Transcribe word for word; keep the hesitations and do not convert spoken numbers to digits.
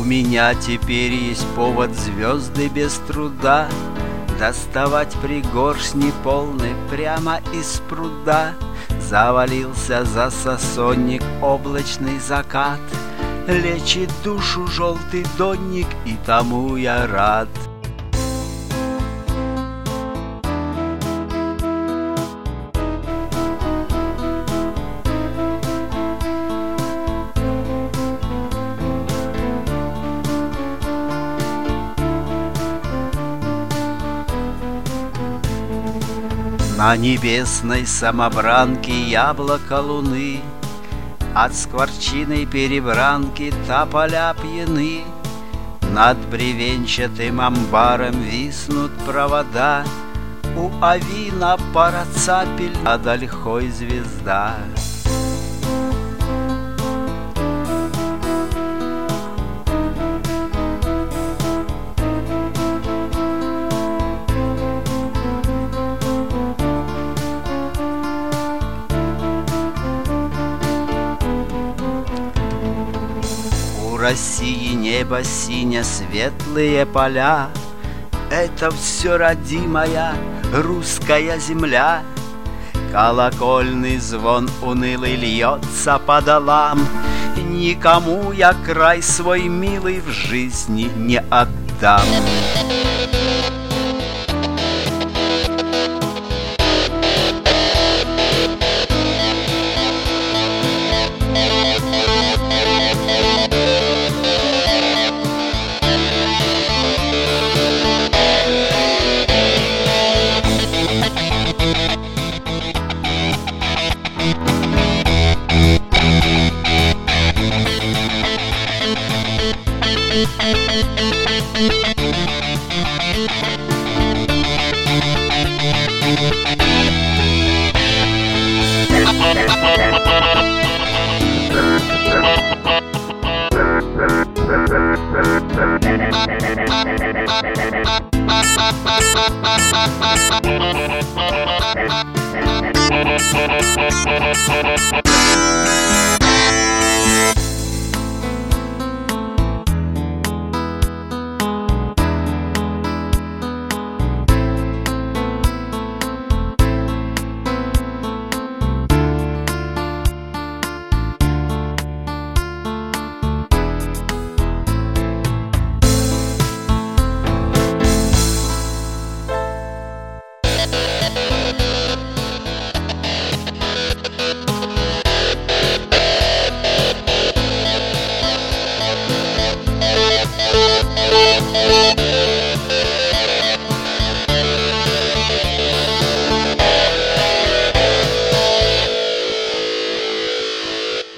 меня теперь есть повод звезды без труда доставать пригоршни полной прямо из пруда. Завалился за сосонник облачный закат, лечит душу желтый донник, и тому я рад. На небесной самобранке яблоко луны от скворчиной перебранки тополя пьяны. Над бревенчатым амбаром виснут провода, у авина пара цапель, над ольхой звезда. У России небо сине, светлые поля, это все родимая русская земля. Колокольный звон унылый льется по долам, никому я край свой милый в жизни не отдам. Thank you.